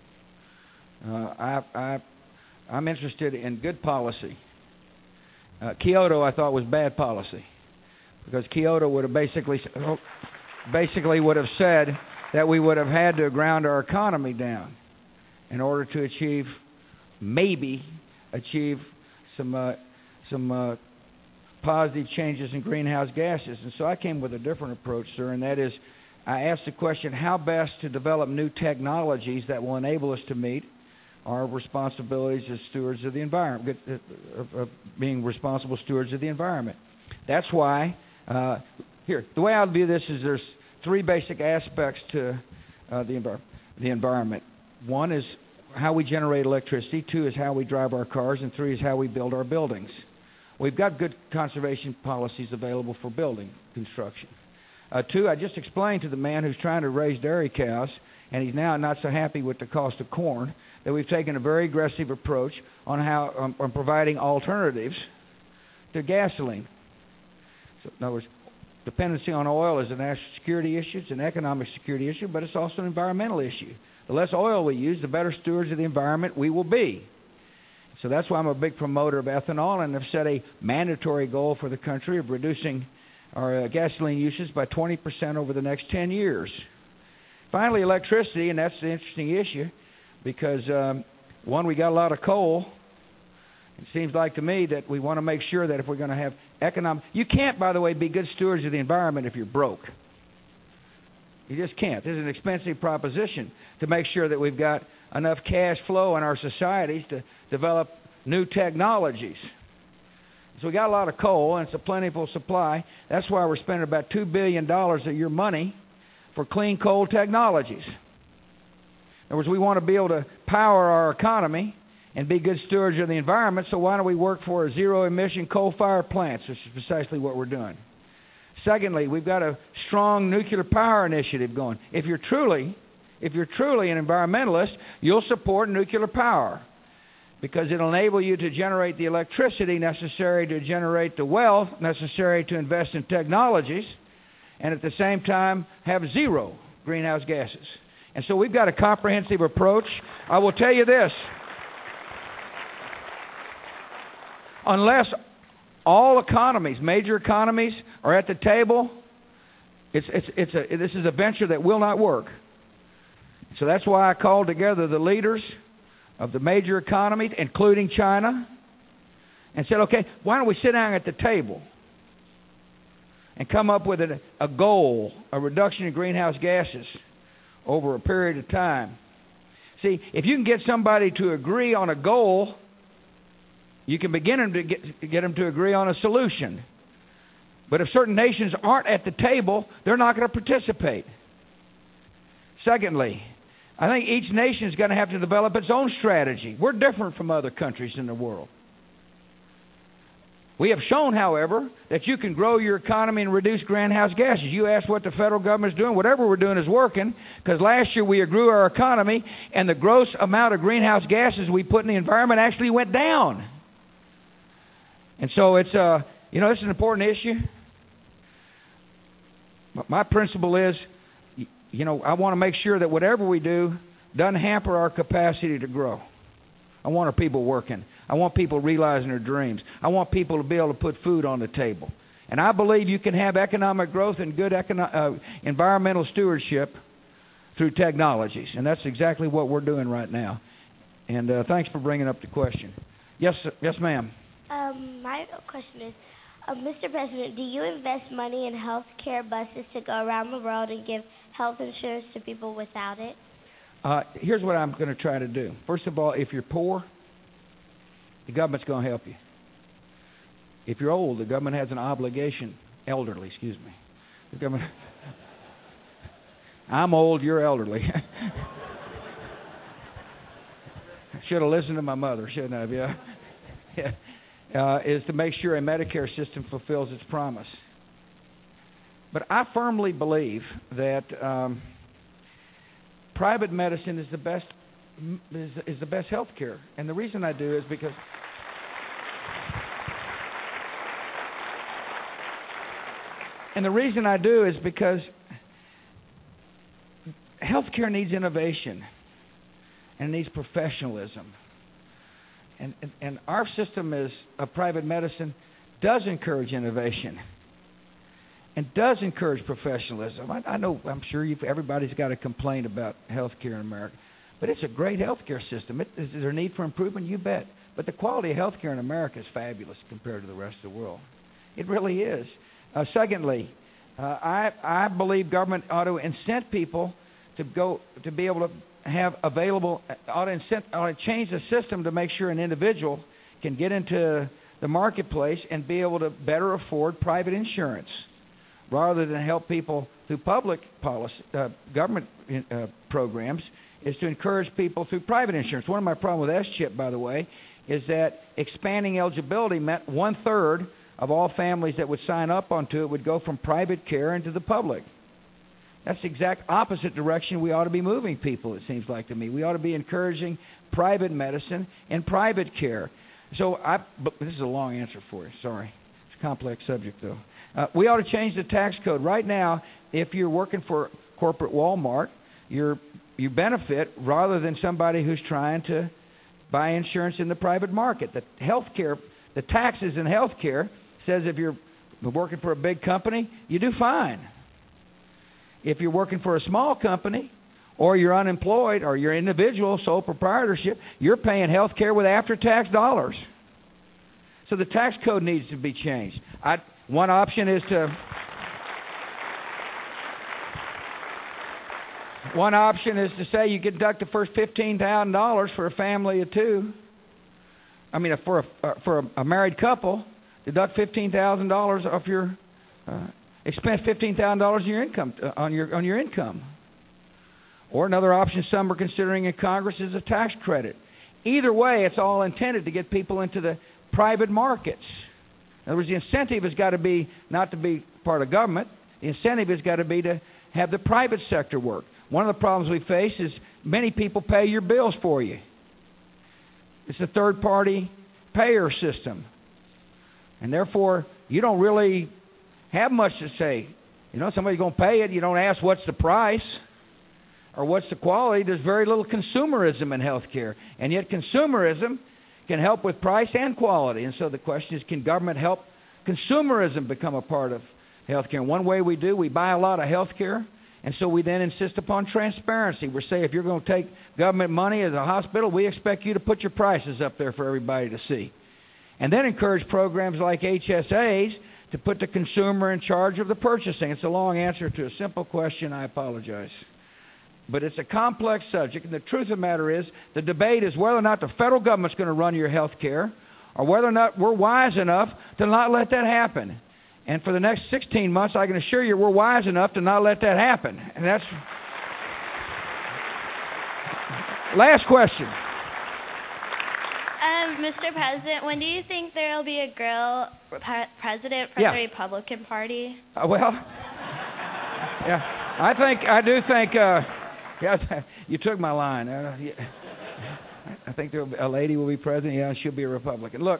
I'm interested in good policy. Kyoto, I thought, was bad policy. because Kyoto would have basically would have said that we would have had to ground our economy down in order to maybe achieve some positive changes in greenhouse gases. And so I came with a different approach, sir, and that is I asked the question, how best to develop new technologies that will enable us to meet our responsibilities as stewards of the environment, being responsible stewards of the environment. That's why, the way I view this is there's three basic aspects to the environment. One is how we generate electricity, two is how we drive our cars, and three is how we build our buildings. We've got good conservation policies available for building construction. Two, I just explained to the man who's trying to raise dairy cows, and he's now not so happy with the cost of corn, that we've taken a very aggressive approach on providing alternatives to gasoline. So, in other words, dependency on oil is a national security issue, it's an economic security issue, but it's also an environmental issue. The less oil we use, the better stewards of the environment we will be. So that's why I'm a big promoter of ethanol, and have set a mandatory goal for the country of reducing our gasoline uses by 20% over the next 10 years. Finally, electricity, and that's the interesting issue, because, one, we got a lot of coal. It seems like to me that we want to make sure that if we're going to have economic... You can't, by the way, be good stewards of the environment if you're broke. You just can't. This is an expensive proposition to make sure that we've got enough cash flow in our societies to develop new technologies. So we got a lot of coal, and it's a plentiful supply. That's why we're spending about $2 billion of your money for clean coal technologies. In other words, we want to be able to power our economy and be good stewards of the environment, so why don't we work for zero-emission coal-fired plants, which is precisely what we're doing. Secondly, we've got a strong nuclear power initiative going. If you're truly an environmentalist, you'll support nuclear power because it'll enable you to generate the electricity necessary to generate the wealth necessary to invest in technologies and at the same time have zero greenhouse gases. And so we've got a comprehensive approach. I will tell you this. Unless all economies, major economies, are at the table, this is a venture that will not work. So that's why I called together the leaders of the major economies, including China, and said, okay, why don't we sit down at the table and come up with a goal, a reduction in greenhouse gases over a period of time. See, if you can get somebody to agree on a goal, you can begin to get them to agree on a solution. But if certain nations aren't at the table, they're not going to participate. Secondly, I think each nation is going to have to develop its own strategy. We're different from other countries in the world. We have shown, however, that you can grow your economy and reduce greenhouse gases. You asked what the federal government is doing. Whatever we're doing is working, because last year we grew our economy, and the gross amount of greenhouse gases we put in the environment actually went down. And so it's, this is an important issue. My principle is, I want to make sure that whatever we do doesn't hamper our capacity to grow. I want our people working. I want people realizing their dreams. I want people to be able to put food on the table. And I believe you can have economic growth and good environmental stewardship through technologies. And that's exactly what we're doing right now. And thanks for bringing up the question. Yes, ma'am. My question is, Mr. President, do you invest money in health care buses to go around the world and give health insurance to people without it? Here's what I'm going to try to do. First of all, if you're poor, the government's going to help you. If you're old, the government has an obligation. Elderly, excuse me. The government. I'm old, you're elderly. I should have listened to my mother, shouldn't I? Yeah. Is to make sure a Medicare system fulfills its promise. But I firmly believe that private medicine is the best health care. And the reason I do is because health care needs innovation and needs professionalism. And our system of private medicine does encourage innovation. and does encourage professionalism. I know, I'm sure everybody's got a complaint about health care in America, but it's a great health care system. Is there a need for improvement? You bet. But the quality of health care in America is fabulous compared to the rest of the world. It really is. Secondly, I believe government ought to incent people to be able to have available, ought to change the system to make sure an individual can get into the marketplace and be able to better afford private insurance, rather than help people through public policy, government programs, is to encourage people through private insurance. One of my problems with S-CHIP, by the way, is that expanding eligibility meant 1/3 of all families that would sign up onto it would go from private care into the public. That's the exact opposite direction we ought to be moving people, it seems like to me. We ought to be encouraging private medicine and private care. But this is a long answer for you. Sorry. It's a complex subject, though. We ought to change the tax code. Right now, if you're working for corporate Walmart, you benefit rather than somebody who's trying to buy insurance in the private market. The taxes in health care says if you're working for a big company, you do fine. If you're working for a small company, or you're unemployed, or you're individual, sole proprietorship, you're paying health care with after-tax dollars. So the tax code needs to be changed. One option is to say you deduct the first $15,000 for a family of two. For a married couple, deduct $15,000 off your expense, $15,000 of your income on your income. Or another option some are considering in Congress is a tax credit. Either way, it's all intended to get people into the private markets. In other words, the incentive has got to be not to be part of government. The incentive has got to be to have the private sector work. One of the problems we face is many people pay your bills for you. It's a third-party payer system. And therefore, you don't really have much to say. Somebody's going to pay it. You don't ask what's the price or what's the quality. There's very little consumerism in health care. And yet consumerism can help with price and quality. And so the question is, can government help consumerism become a part of health care? And one way we buy a lot of health care, and so we then insist upon transparency. We say if you're going to take government money as a hospital, we expect you to put your prices up there for everybody to see. And then encourage programs like HSAs to put the consumer in charge of the purchasing. It's a long answer to a simple question. I apologize. But it's a complex subject, and the truth of the matter is the debate is whether or not the federal government's going to run your health care or whether or not we're wise enough to not let that happen. And for the next 16 months, I can assure you we're wise enough to not let that happen. And that's... Last question. Mr. President, when do you think there will be a girl president for the Republican Party? I do think... you took my line. I think a lady will be president. Yeah, she'll be a Republican. Look,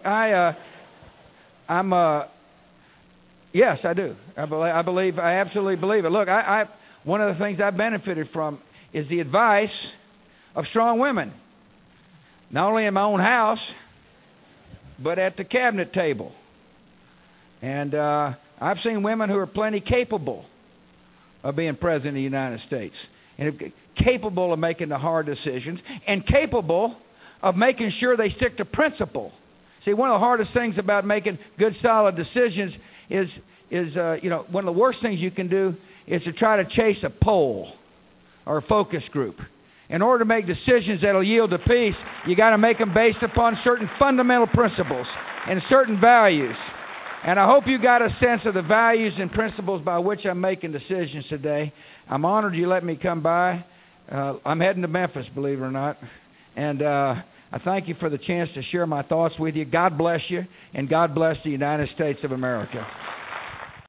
yes, I do. I absolutely believe it. Look, one of the things I've benefited from is the advice of strong women, not only in my own house, but at the cabinet table. And I've seen women who are plenty capable of being president of the United States, and capable of making the hard decisions, and capable of making sure they stick to principle. See, one of the hardest things about making good, solid decisions is one of the worst things you can do is to try to chase a poll or a focus group. In order to make decisions that will yield to peace, you got to make them based upon certain fundamental principles and certain values. And I hope you got a sense of the values and principles by which I'm making decisions today. I'm honored you let me come by. I'm heading to Memphis, believe it or not. And I thank you for the chance to share my thoughts with you. God bless you, and God bless the United States of America.